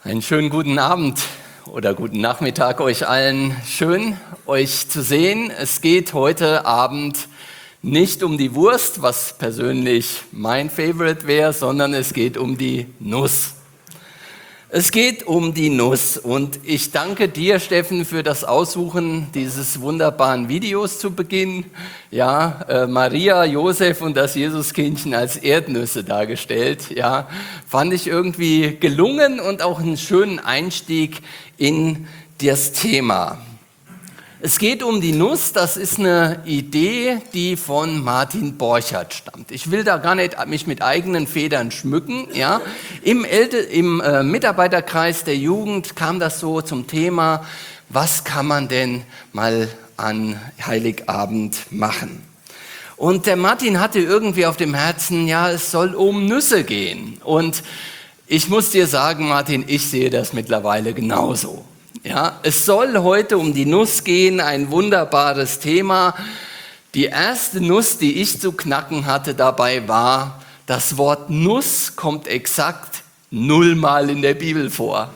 Einen schönen guten Abend oder guten Nachmittag euch allen. Schön, euch zu sehen. Es geht heute Abend nicht um die Wurst, was persönlich mein Favorite wäre, sondern es geht um die Nuss. Es geht um die Nuss und ich danke dir, Steffen, für das Aussuchen dieses wunderbaren Videos zu Beginn. Ja, Maria, Josef und das Jesuskindchen als Erdnüsse dargestellt. Ja, fand ich irgendwie gelungen und auch einen schönen Einstieg in das Thema. Es geht um die Nuss, das ist eine Idee, die von Martin Borchardt stammt. Ich will da gar nicht mich mit eigenen Federn schmücken. Ja. Im Mitarbeiterkreis der Jugend kam das so zum Thema, was kann man denn mal an Heiligabend machen? Und der Martin hatte irgendwie auf dem Herzen, ja, es soll um Nüsse gehen. Und ich muss dir sagen, Martin, ich sehe das mittlerweile genauso. Ja, es soll heute um die Nuss gehen, ein wunderbares Thema. Die erste Nuss, die ich zu knacken hatte dabei war, das Wort Nuss kommt exakt 0-mal in der Bibel vor.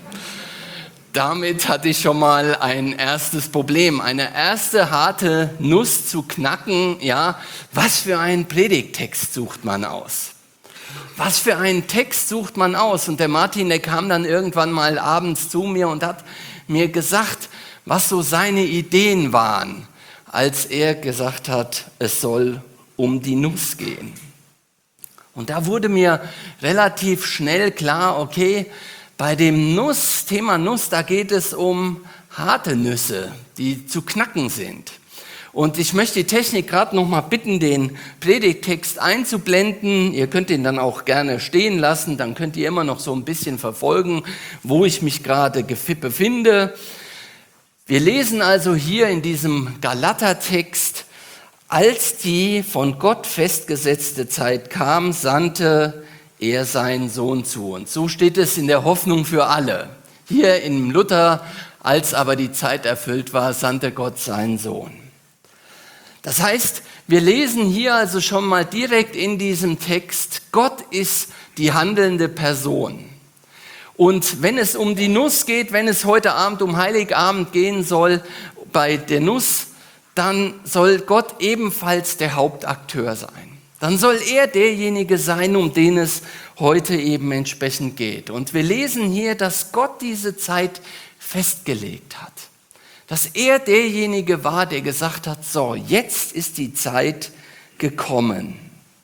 Damit hatte ich schon mal ein erstes Problem, eine erste harte Nuss zu knacken. Ja, was für einen Predigttext sucht man aus? Was für einen Text sucht man aus? Und der Martin, der kam dann irgendwann mal abends zu mir und hat mir gesagt, was so seine Ideen waren, als er gesagt hat, es soll um die Nuss gehen. Und da wurde mir relativ schnell klar, okay, bei dem Thema Nuss, da geht es um harte Nüsse, die zu knacken sind. Und ich möchte die Technik gerade noch mal bitten, den Predigttext einzublenden. Ihr könnt ihn dann auch gerne stehen lassen, dann könnt ihr immer noch so ein bisschen verfolgen, wo ich mich gerade befinde. Wir lesen also hier in diesem Galatertext, als die von Gott festgesetzte Zeit kam, sandte er seinen Sohn zu uns. So steht es in der Hoffnung für alle. Hier im Luther, als aber die Zeit erfüllt war, sandte Gott seinen Sohn. Das heißt, wir lesen hier also schon mal direkt in diesem Text, Gott ist die handelnde Person. Und wenn es um die Nuss geht, wenn es heute Abend um Heiligabend gehen soll, bei der Nuss, dann soll Gott ebenfalls der Hauptakteur sein. Dann soll er derjenige sein, um den es heute eben entsprechend geht. Und wir lesen hier, dass Gott diese Zeit festgelegt hat. Dass er derjenige war, der gesagt hat, so, jetzt ist die Zeit gekommen.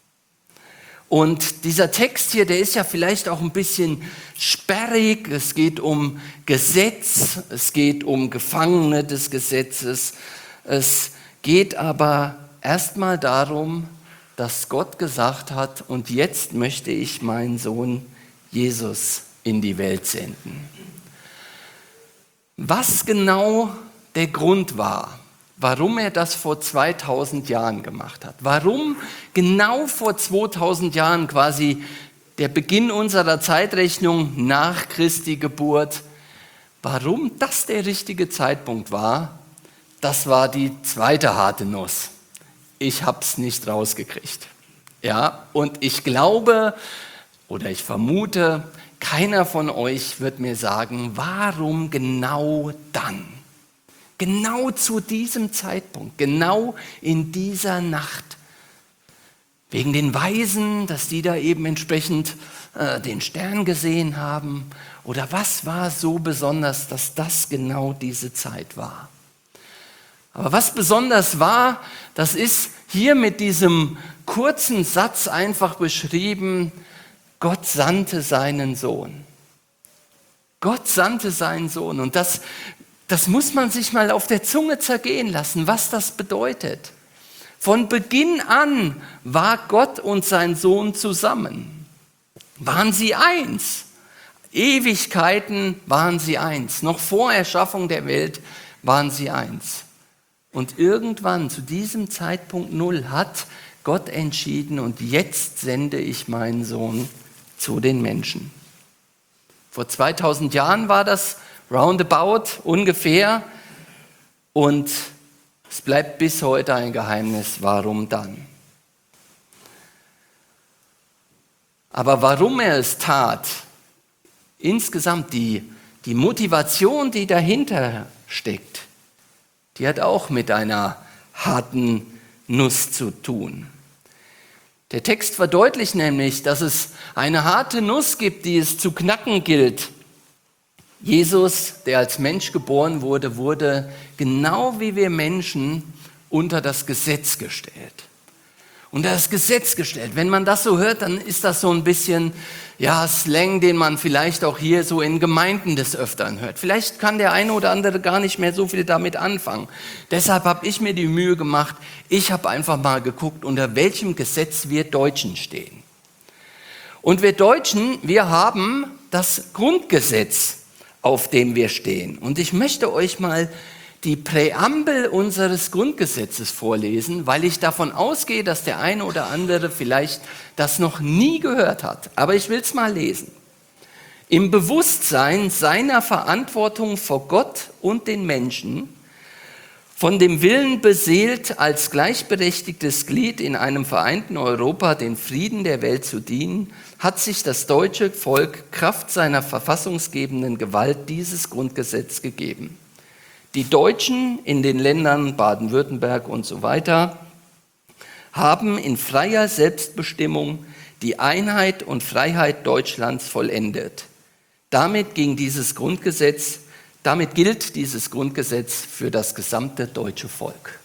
Und dieser Text hier, der ist ja vielleicht auch ein bisschen sperrig. Es geht um Gesetz, es geht um Gefangene des Gesetzes. Es geht aber erstmal darum, dass Gott gesagt hat, und jetzt möchte ich meinen Sohn Jesus in die Welt senden. Was genau der Grund war, warum er das vor 2000 Jahren gemacht hat. Warum genau vor 2000 Jahren quasi der Beginn unserer Zeitrechnung nach Christi Geburt, warum das der richtige Zeitpunkt war, das war die zweite harte Nuss. Ich habe es nicht rausgekriegt. Ja, und ich glaube oder ich vermute, keiner von euch wird mir sagen, warum genau dann? Genau zu diesem Zeitpunkt, genau in dieser Nacht. Wegen den Weisen, dass die da eben entsprechend den Stern gesehen haben. Oder was war so besonders, dass das genau diese Zeit war? Aber was besonders war, das ist hier mit diesem kurzen Satz einfach beschrieben, Gott sandte seinen Sohn. Gott sandte seinen Sohn. Und das muss man sich mal auf der Zunge zergehen lassen, was das bedeutet. Von Beginn an war Gott und sein Sohn zusammen. Waren sie eins? Ewigkeiten waren sie eins. Noch vor Erschaffung der Welt waren sie eins. Und irgendwann, zu diesem Zeitpunkt 0, hat Gott entschieden, und jetzt sende ich meinen Sohn zu den Menschen. Vor 2000 Jahren war das roundabout ungefähr, und es bleibt bis heute ein Geheimnis, warum dann. Aber warum er es tat, insgesamt die Motivation, die dahinter steckt, die hat auch mit einer harten Nuss zu tun. Der Text verdeutlicht nämlich, dass es eine harte Nuss gibt, die es zu knacken gilt. Jesus, der als Mensch geboren wurde, wurde genau wie wir Menschen unter das Gesetz gestellt. Unter das Gesetz gestellt. Wenn man das so hört, dann ist das so ein bisschen Slang, den man vielleicht auch hier so in Gemeinden des Öfteren hört. Vielleicht kann der eine oder andere gar nicht mehr so viel damit anfangen. Deshalb habe ich mir die Mühe gemacht, ich habe einfach mal geguckt, unter welchem Gesetz wir Deutschen stehen. Und wir Deutschen, wir haben das Grundgesetz, auf dem wir stehen. Und ich möchte euch mal die Präambel unseres Grundgesetzes vorlesen, weil ich davon ausgehe, dass der eine oder andere vielleicht das noch nie gehört hat. Aber ich will es mal lesen. Im Bewusstsein seiner Verantwortung vor Gott und den Menschen, von dem Willen beseelt, als gleichberechtigtes Glied in einem vereinten Europa den Frieden der Welt zu dienen, hat sich das deutsche Volk Kraft seiner verfassungsgebenden Gewalt dieses Grundgesetz gegeben. Die Deutschen in den Ländern Baden-Württemberg und so weiter haben in freier Selbstbestimmung die Einheit und Freiheit Deutschlands vollendet. Damit gilt dieses Grundgesetz für das gesamte deutsche Volk.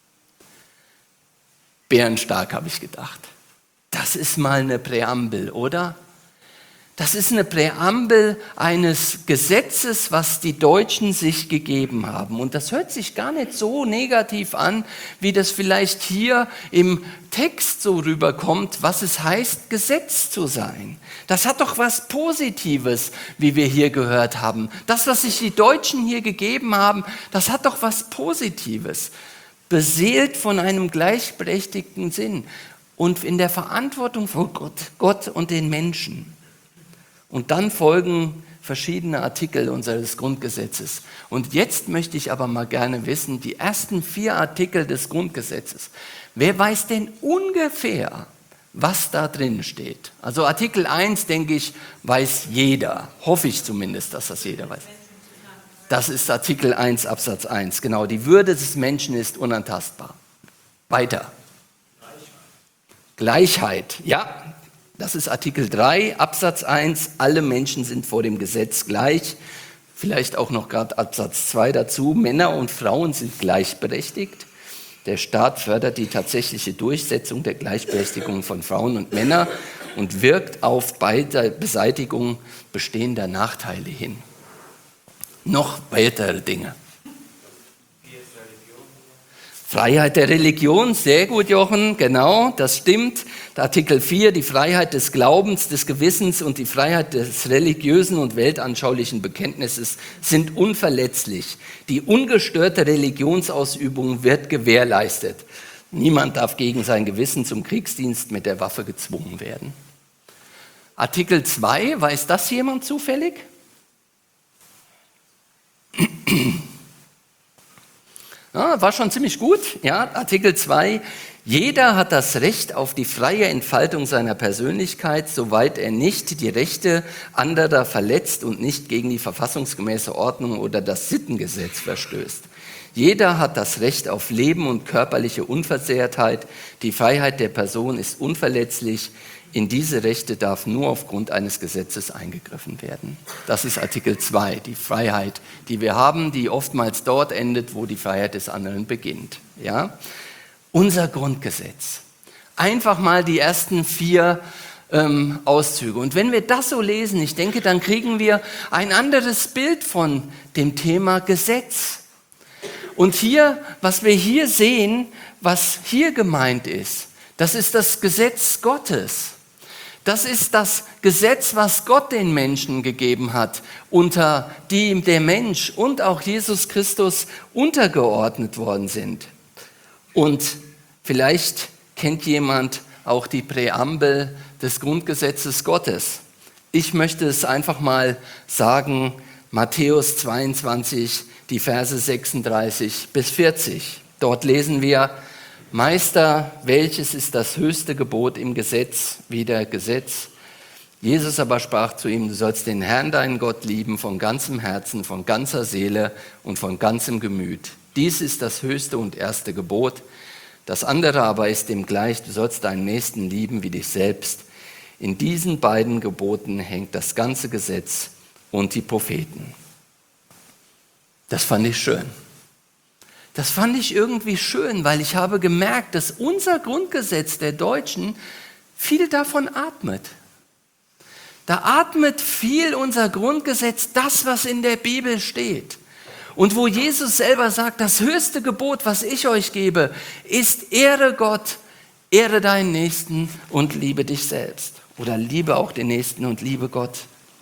Bärenstark, habe ich gedacht. Das ist mal eine Präambel, oder? Das ist eine Präambel eines Gesetzes, was die Deutschen sich gegeben haben. Und das hört sich gar nicht so negativ an, wie das vielleicht hier im Text so rüberkommt, was es heißt, Gesetz zu sein. Das hat doch was Positives, wie wir hier gehört haben. Das, was sich die Deutschen hier gegeben haben, das hat doch was Positives. Beseelt von einem gleichberechtigten Sinn und in der Verantwortung vor Gott und den Menschen. Und dann folgen verschiedene Artikel unseres Grundgesetzes. Und jetzt möchte ich aber mal gerne wissen, die ersten 4 Artikel des Grundgesetzes. Wer weiß denn ungefähr, was da drin steht? Also Artikel 1, denke ich, weiß jeder. Hoffe ich zumindest, dass das jeder weiß. Das ist Artikel 1, Absatz 1. Genau, die Würde des Menschen ist unantastbar. Weiter. Gleichheit. Ja. Das ist Artikel 3, Absatz 1, alle Menschen sind vor dem Gesetz gleich. Vielleicht auch noch gerade Absatz 2 dazu, Männer und Frauen sind gleichberechtigt. Der Staat fördert die tatsächliche Durchsetzung der Gleichberechtigung von Frauen und Männern und wirkt auf Beseitigung bestehender Nachteile hin. Noch weitere Dinge. Freiheit der Religion, sehr gut, Jochen, genau, das stimmt. Artikel 4, die Freiheit des Glaubens, des Gewissens und die Freiheit des religiösen und weltanschaulichen Bekenntnisses sind unverletzlich. Die ungestörte Religionsausübung wird gewährleistet. Niemand darf gegen sein Gewissen zum Kriegsdienst mit der Waffe gezwungen werden. Artikel 2, weiß das jemand zufällig? Ja, war schon ziemlich gut. Ja, Artikel 2, jeder hat das Recht auf die freie Entfaltung seiner Persönlichkeit, soweit er nicht die Rechte anderer verletzt und nicht gegen die verfassungsgemäße Ordnung oder das Sittengesetz verstößt. Jeder hat das Recht auf Leben und körperliche Unversehrtheit. Die Freiheit der Person ist unverletzlich. In diese Rechte darf nur aufgrund eines Gesetzes eingegriffen werden. Das ist Artikel 2, die Freiheit, die wir haben, die oftmals dort endet, wo die Freiheit des anderen beginnt. Ja? Unser Grundgesetz. Einfach mal die ersten 4 Auszüge. Und wenn wir das so lesen, ich denke, dann kriegen wir ein anderes Bild von dem Thema Gesetz. Und hier, was wir hier sehen, was hier gemeint ist, das ist das Gesetz Gottes. Das ist das Gesetz, was Gott den Menschen gegeben hat, unter dem der Mensch und auch Jesus Christus untergeordnet worden sind. Und vielleicht kennt jemand auch die Präambel des Grundgesetzes Gottes. Ich möchte es einfach mal sagen, Matthäus 22, die Verse 36 bis 40. Dort lesen wir: Meister, welches ist das höchste Gebot im Gesetz? Wieder Gesetz. Jesus aber sprach zu ihm, du sollst den Herrn, deinen Gott, lieben von ganzem Herzen, von ganzer Seele und von ganzem Gemüt. Dies ist das höchste und erste Gebot. Das andere aber ist dem gleich, du sollst deinen Nächsten lieben wie dich selbst. In diesen beiden Geboten hängt das ganze Gesetz und die Propheten. Das fand ich schön. Das fand ich irgendwie schön, weil ich habe gemerkt, dass unser Grundgesetz der Deutschen viel davon atmet. Da atmet viel unser Grundgesetz, das, was in der Bibel steht. Und wo Jesus selber sagt, das höchste Gebot, was ich euch gebe, ist ehre Gott, ehre deinen Nächsten und liebe dich selbst. Oder liebe auch den Nächsten und liebe Gott.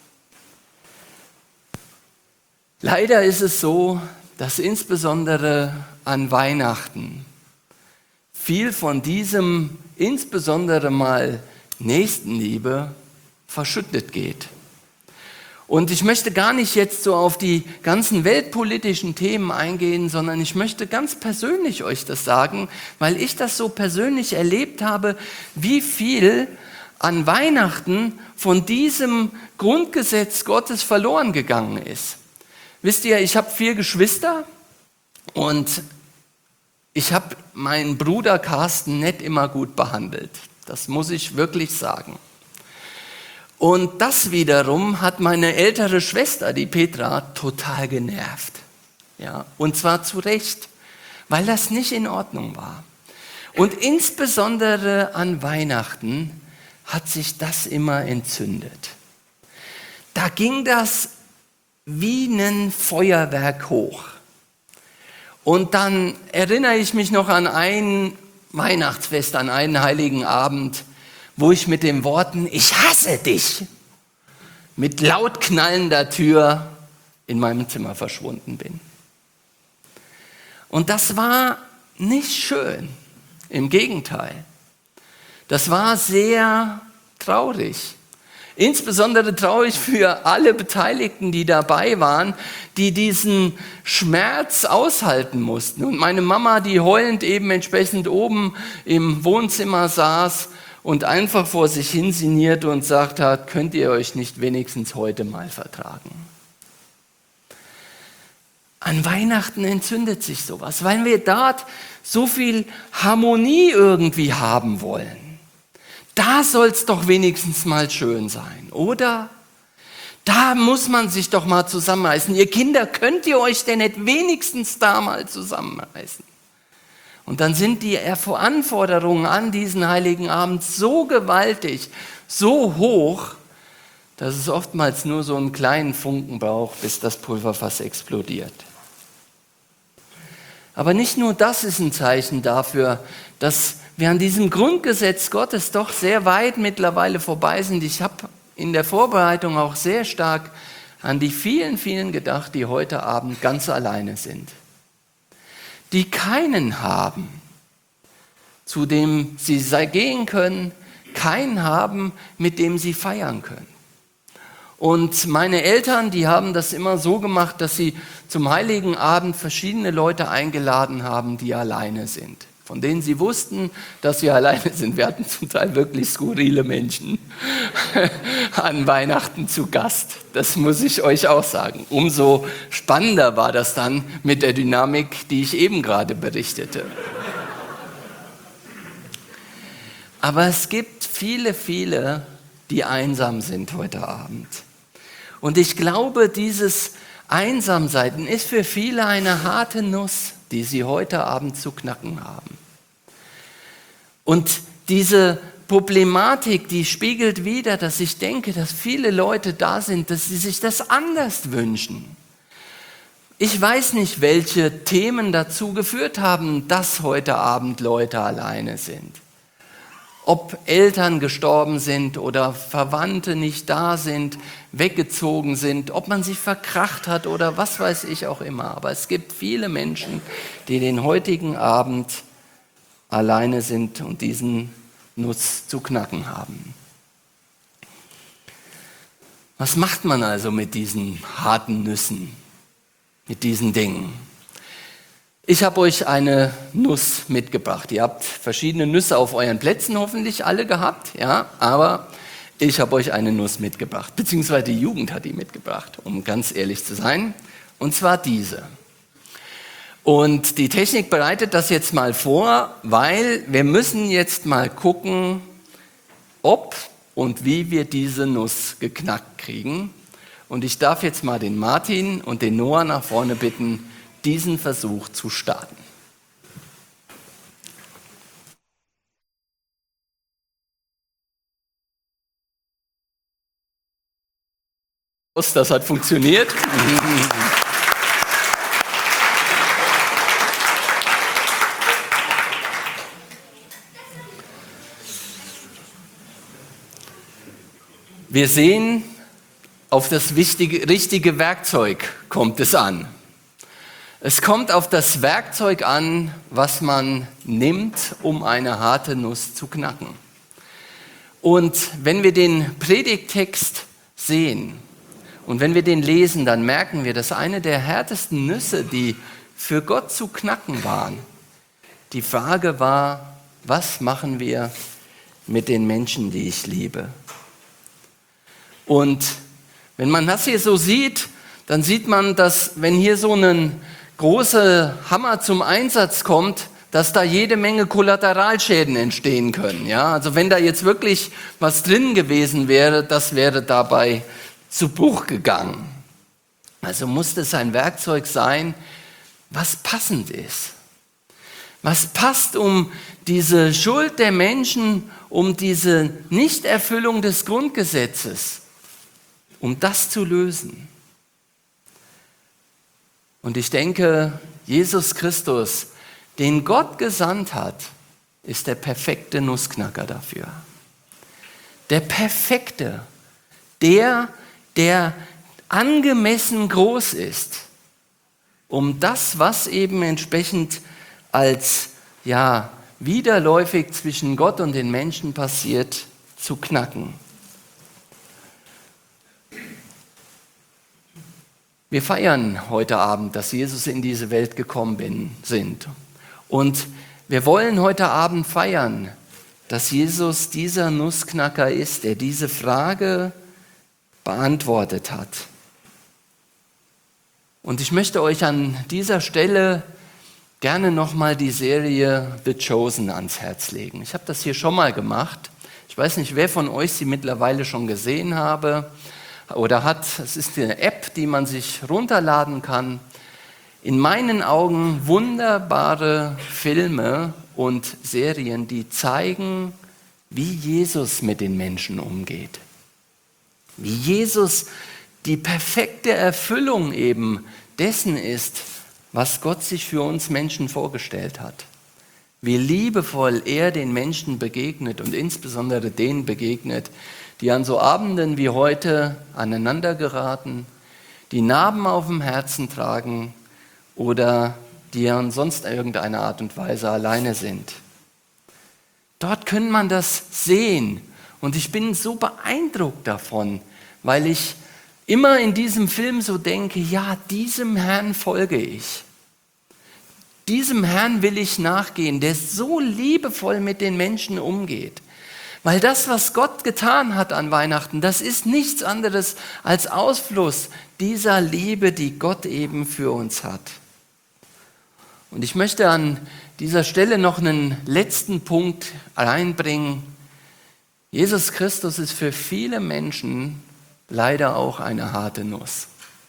Leider ist es so, dass insbesondere an Weihnachten viel von diesem, insbesondere mal Nächstenliebe, verschüttet geht. Und ich möchte gar nicht jetzt so auf die ganzen weltpolitischen Themen eingehen, sondern ich möchte ganz persönlich euch das sagen, weil ich das so persönlich erlebt habe, wie viel an Weihnachten von diesem Grundgesetz Gottes verloren gegangen ist. Wisst ihr, ich habe 4 Geschwister und ich habe meinen Bruder Carsten nicht immer gut behandelt. Das muss ich wirklich sagen. Und das wiederum hat meine ältere Schwester, die Petra, total genervt. Ja, und zwar zu Recht, weil das nicht in Ordnung war. Und insbesondere an Weihnachten hat sich das immer entzündet. Da ging das wie ein Feuerwerk hoch. Und dann erinnere ich mich noch an ein Weihnachtsfest, an einen heiligen Abend, wo ich mit den Worten, ich hasse dich, mit laut knallender Tür in meinem Zimmer verschwunden bin. Und das war nicht schön, im Gegenteil. Das war sehr traurig. Insbesondere traurig für alle Beteiligten, die dabei waren, die diesen Schmerz aushalten mussten. Und meine Mama, die heulend eben entsprechend oben im Wohnzimmer saß und einfach vor sich hin sinnierte und sagt hat, könnt ihr euch nicht wenigstens heute mal vertragen? An Weihnachten entzündet sich sowas, weil wir dort so viel Harmonie irgendwie haben wollen. Da soll es doch wenigstens mal schön sein, oder? Da muss man sich doch mal zusammenreißen. Ihr Kinder, könnt ihr euch denn nicht wenigstens da mal zusammenreißen? Und dann sind die Anforderungen an diesen heiligen Abend so gewaltig, so hoch, dass es oftmals nur so einen kleinen Funken braucht, bis das Pulverfass explodiert. Aber nicht nur das ist ein Zeichen dafür, dass wir an diesem Grundgesetz Gottes doch sehr weit mittlerweile vorbei sind. Ich habe in der Vorbereitung auch sehr stark an die vielen, vielen gedacht, die heute Abend ganz alleine sind. Die keinen haben, zu dem sie gehen können, keinen haben, mit dem sie feiern können. Und meine Eltern, die haben das immer so gemacht, dass sie zum Heiligen Abend verschiedene Leute eingeladen haben, die alleine sind. Von denen sie wussten, dass sie alleine sind. Wir hatten zum Teil wirklich skurrile Menschen an Weihnachten zu Gast. Das muss ich euch auch sagen. Umso spannender war das dann mit der Dynamik, die ich eben gerade berichtete. Aber es gibt viele, viele, die einsam sind heute Abend. Und ich glaube, dieses Einsamsein ist für viele eine harte Nuss, die sie heute Abend zu knacken haben. Und diese Problematik, die spiegelt wider, dass ich denke, dass viele Leute da sind, dass sie sich das anders wünschen. Ich weiß nicht, welche Themen dazu geführt haben, dass heute Abend Leute alleine sind. Ob Eltern gestorben sind oder Verwandte nicht da sind, weggezogen sind, ob man sich verkracht hat oder was weiß ich auch immer. Aber es gibt viele Menschen, die den heutigen Abend alleine sind und diesen Nuss zu knacken haben. Was macht man also mit diesen harten Nüssen, mit diesen Dingen? Ich habe euch eine Nuss mitgebracht. Ihr habt verschiedene Nüsse auf euren Plätzen hoffentlich alle gehabt, ja, aber Ich habe euch eine Nuss mitgebracht, beziehungsweise die Jugend hat die mitgebracht, um ganz ehrlich zu sein. Und zwar diese. Und die Technik bereitet das jetzt mal vor, weil wir müssen jetzt mal gucken, ob und wie wir diese Nuss geknackt kriegen. Und ich darf jetzt mal den Martin und den Noah nach vorne bitten, diesen Versuch zu starten. Das hat funktioniert. Wir sehen, auf das richtige Werkzeug kommt es an. Es kommt auf das Werkzeug an, was man nimmt, um eine harte Nuss zu knacken. Und wenn wir den Predigttext sehen und wenn wir den lesen, dann merken wir, dass eine der härtesten Nüsse, die für Gott zu knacken waren, die Frage war, was machen wir mit den Menschen, die ich liebe? Und wenn man das hier so sieht, dann sieht man, dass wenn hier so ein großer Hammer zum Einsatz kommt, dass da jede Menge Kollateralschäden entstehen können. Ja? Also wenn da jetzt wirklich was drin gewesen wäre, das wäre dabei zu Bruch gegangen. Also muss das ein Werkzeug sein, was passend ist. Was passt, um diese Schuld der Menschen, um diese Nichterfüllung des Grundgesetzes, um das zu lösen. Und ich denke, Jesus Christus, den Gott gesandt hat, ist der perfekte Nussknacker dafür. Der perfekte, der angemessen groß ist, um das, was eben entsprechend als widerläufig zwischen Gott und den Menschen passiert, zu knacken. Wir feiern heute Abend, dass Jesus in diese Welt gekommen sind. Und wir wollen heute Abend feiern, dass Jesus dieser Nussknacker ist, der diese Frage beantwortet hat. Und ich möchte euch an dieser Stelle gerne nochmal die Serie The Chosen ans Herz legen. Ich habe das hier schon mal gemacht. Ich weiß nicht, wer von euch sie mittlerweile schon gesehen habe oder hat. Es ist eine App, die man sich runterladen kann. In meinen Augen wunderbare Filme und Serien, die zeigen, wie Jesus mit den Menschen umgeht. Wie Jesus die perfekte Erfüllung eben dessen ist, was Gott sich für uns Menschen vorgestellt hat. Wie liebevoll er den Menschen begegnet und insbesondere denen begegnet, die an so Abenden wie heute aneinander geraten, die Narben auf dem Herzen tragen oder die an sonst irgendeiner Art und Weise alleine sind. Dort kann man das sehen und ich bin so beeindruckt davon, weil ich immer in diesem Film so denke, ja, diesem Herrn folge ich. Diesem Herrn will ich nachgehen, der so liebevoll mit den Menschen umgeht. Weil das, was Gott getan hat an Weihnachten, das ist nichts anderes als Ausfluss dieser Liebe, die Gott eben für uns hat. Und ich möchte an dieser Stelle noch einen letzten Punkt reinbringen. Jesus Christus ist für viele Menschen leider auch eine harte Nuss.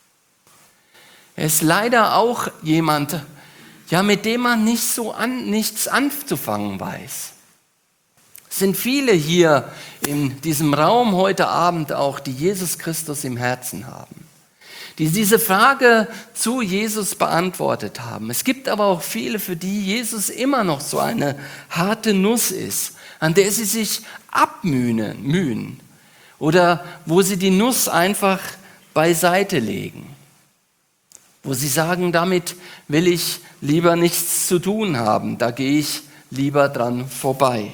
Er ist leider auch jemand, mit dem man nichts anzufangen weiß. Es sind viele hier in diesem Raum heute Abend auch, die Jesus Christus im Herzen haben, die diese Frage zu Jesus beantwortet haben. Es gibt aber auch viele, für die Jesus immer noch so eine harte Nuss ist, an der sie sich abmühen oder wo sie die Nuss einfach beiseite legen, wo sie sagen, damit will ich lieber nichts zu tun haben, da gehe ich lieber dran vorbei.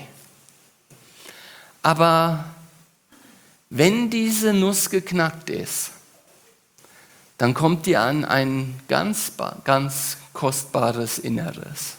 Aber wenn diese Nuss geknackt ist, dann kommt die an ein ganz, ganz kostbares Inneres.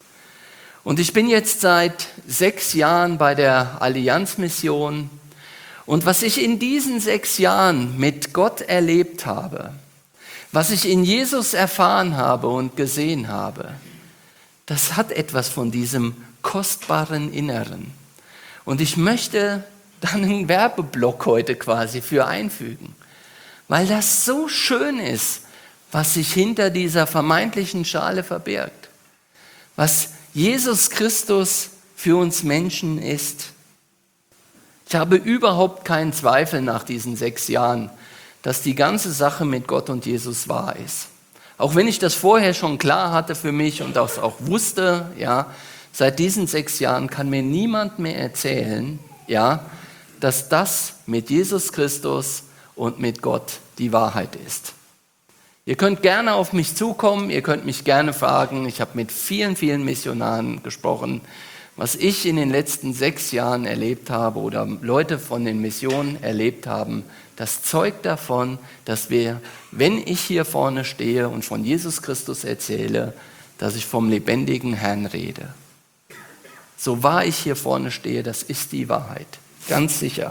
Und ich bin jetzt seit 6 Jahren bei der Allianzmission Und was ich in diesen 6 Jahren mit Gott erlebt habe, was ich in Jesus erfahren habe und gesehen habe, das hat etwas von diesem kostbaren Inneren. Und ich möchte dann einen Werbeblock heute quasi für einfügen, weil das so schön ist, was sich hinter dieser vermeintlichen Schale verbirgt, was Jesus Christus für uns Menschen ist. Ich habe überhaupt keinen Zweifel nach diesen 6 Jahren, dass die ganze Sache mit Gott und Jesus wahr ist. Auch wenn ich das vorher schon klar hatte für mich und das auch wusste, ja, seit diesen 6 Jahren kann mir niemand mehr erzählen, ja, dass das mit Jesus Christus und mit Gott die Wahrheit ist. Ihr könnt gerne auf mich zukommen, ihr könnt mich gerne fragen. Ich habe mit vielen, vielen Missionaren gesprochen, was ich in den letzten 6 Jahren erlebt habe oder Leute von den Missionen erlebt haben. Das zeugt davon, dass wir, wenn ich hier vorne stehe und von Jesus Christus erzähle, dass ich vom lebendigen Herrn rede. So wahr ich hier vorne stehe, das ist die Wahrheit, ganz sicher.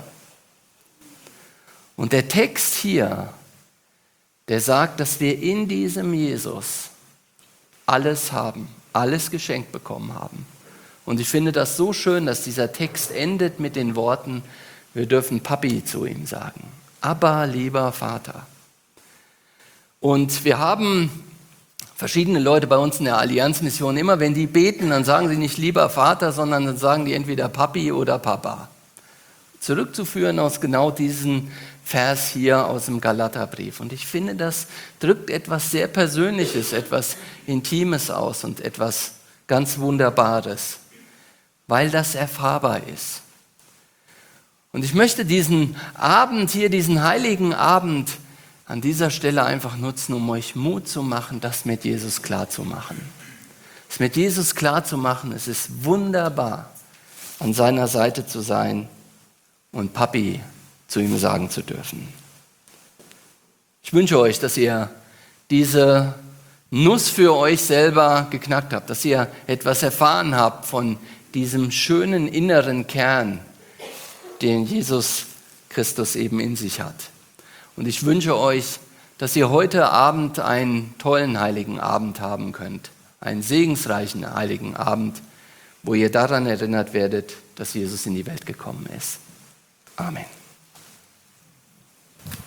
Und der Text hier, der sagt, dass wir in diesem Jesus alles haben, alles geschenkt bekommen haben. Und ich finde das so schön, dass dieser Text endet mit den Worten, wir dürfen Papi zu ihm sagen. Abba, lieber Vater. Und wir haben verschiedene Leute bei uns in der Allianzmission, immer wenn die beten, dann sagen sie nicht lieber Vater, sondern dann sagen die entweder Papi oder Papa. Zurückzuführen aus genau diesem Vers hier aus dem Galaterbrief. Und ich finde, das drückt etwas sehr Persönliches, etwas Intimes aus und etwas ganz Wunderbares, weil das erfahrbar ist. Und ich möchte diesen Abend hier, diesen heiligen Abend an dieser Stelle einfach nutzen, um euch Mut zu machen, das mit Jesus klar zu machen. Das mit Jesus klar zu machen, es ist wunderbar, an seiner Seite zu sein und Papi zu ihm sagen zu dürfen. Ich wünsche euch, dass ihr diese Nuss für euch selber geknackt habt, dass ihr etwas erfahren habt von diesem schönen inneren Kern, den Jesus Christus eben in sich hat. Und ich wünsche euch, dass ihr heute Abend einen tollen heiligen Abend haben könnt, einen segensreichen heiligen Abend, wo ihr daran erinnert werdet, dass Jesus in die Welt gekommen ist. Amen.